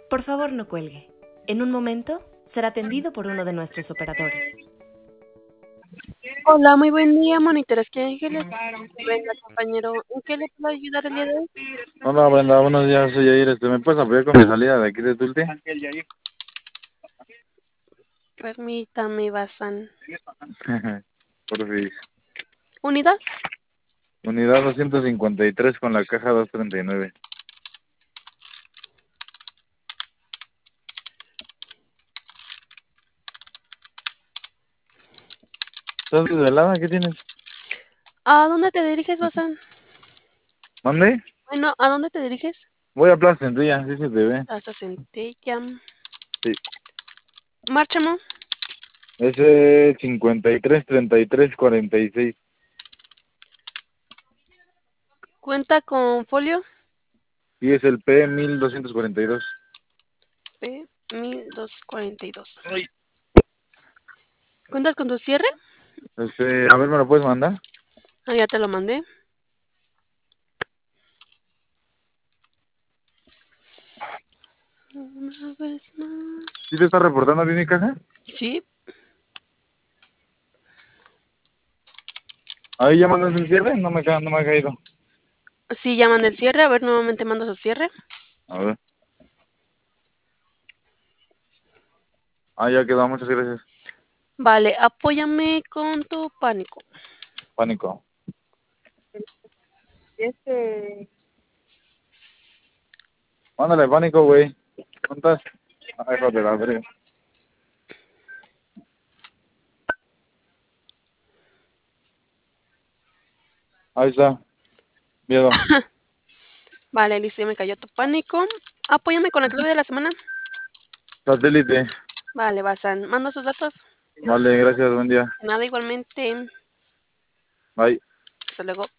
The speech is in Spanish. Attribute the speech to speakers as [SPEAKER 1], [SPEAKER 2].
[SPEAKER 1] Por favor, no cuelgue. En un momento será atendido por uno de nuestros operadores.
[SPEAKER 2] Hola, muy buen día, Monitores que Ángeles. Venga, compañero, ¿en qué le puedo ayudar el día de hoy?
[SPEAKER 3] Hola Brenda, buenos días, soy Yair. ¿Me puedes apoyar con mi salida de aquí de Tulte?
[SPEAKER 2] Permítame, Bazán.
[SPEAKER 3] Por fin.
[SPEAKER 2] ¿Unidad?
[SPEAKER 3] Unidad 253 con la caja 239. ¿Estás desvelada? ¿Qué tienes?
[SPEAKER 2] ¿A dónde te diriges, Bazán?
[SPEAKER 3] ¿Dónde?
[SPEAKER 2] Bueno, ¿a dónde te diriges?
[SPEAKER 3] Voy a Plaza Centella, sí se te ve.
[SPEAKER 2] Hasta Centella.
[SPEAKER 3] Sí.
[SPEAKER 2] Márchamo.
[SPEAKER 3] Ese 53 33 46.
[SPEAKER 2] ¿Cuenta con folio?
[SPEAKER 3] Y es el P1242.
[SPEAKER 2] P1242. ¿Cuentas con tu cierre?
[SPEAKER 3] A ver, ¿me lo puedes mandar?
[SPEAKER 2] Ah, ya te lo mandé. Una vez más.
[SPEAKER 3] ¿Sí te está reportando bien mi caja?
[SPEAKER 2] Sí.
[SPEAKER 3] Ahí ya mandas el cierre, no me ha caído.
[SPEAKER 2] Sí, ya mandé el cierre. A ver, nuevamente mando su cierre.
[SPEAKER 3] A ver. Ah, ya quedó, muchas gracias.
[SPEAKER 2] Vale, apóyame con tu pánico.
[SPEAKER 3] Pánico. Mándale pánico, güey. ¿Cuántas? Ay, hijo de la verga. Ahí está. Miedo.
[SPEAKER 2] Vale, listo, ya me cayó tu pánico. Apóyame con la clave de la semana.
[SPEAKER 3] Satélite.
[SPEAKER 2] Vale, Bazán. Manda sus datos.
[SPEAKER 3] Vale, gracias, buen día.
[SPEAKER 2] Nada, igualmente.
[SPEAKER 3] Bye.
[SPEAKER 2] Hasta luego.